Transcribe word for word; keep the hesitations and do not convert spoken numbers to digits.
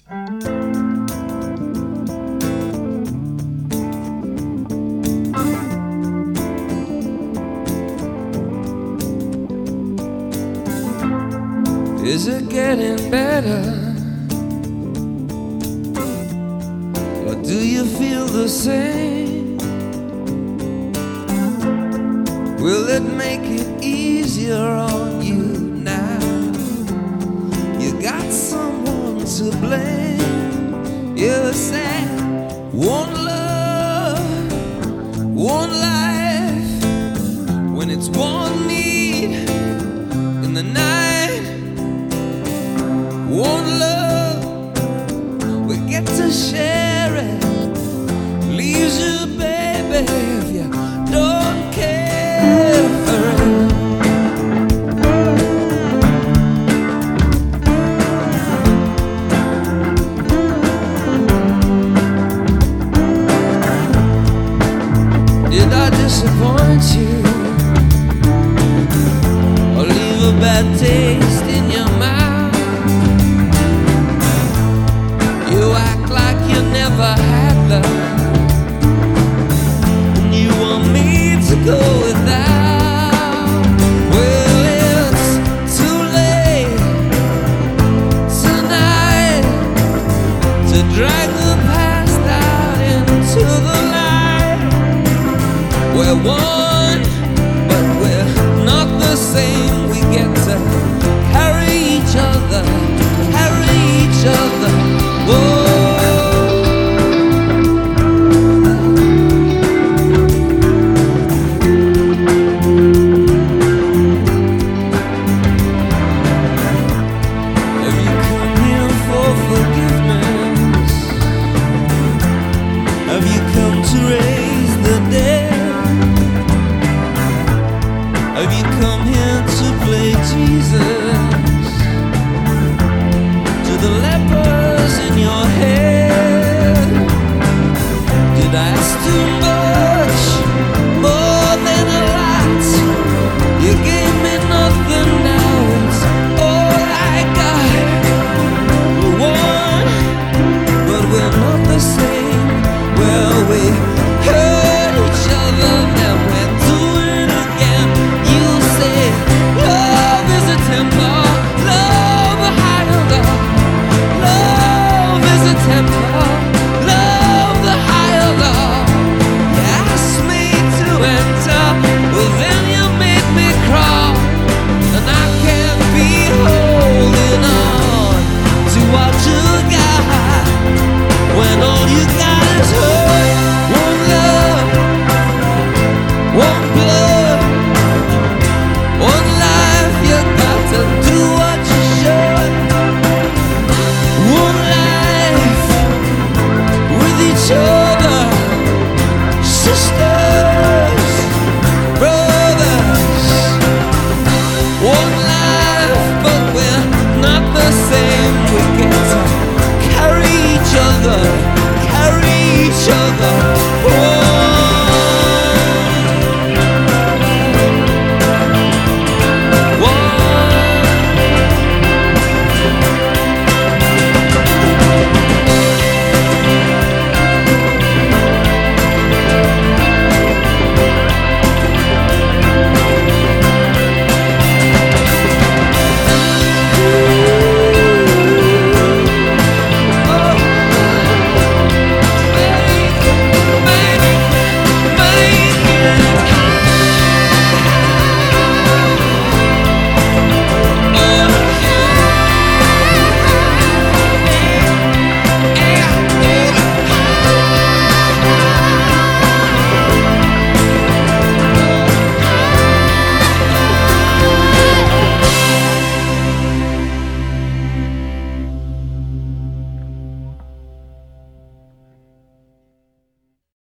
Is it getting better? Or do you feel the same? Will it make it easier on you now? You got someone to blame. You said one love, one life, when it's one need in the night. One love, we get to share it. Leaves you, baby, if you don't care for it. Did I disappoint you, or leave a bad taste in your mouth? You act like you never had love, and you want me to go without. Well, it's too late tonight to drag the past out into the light, where one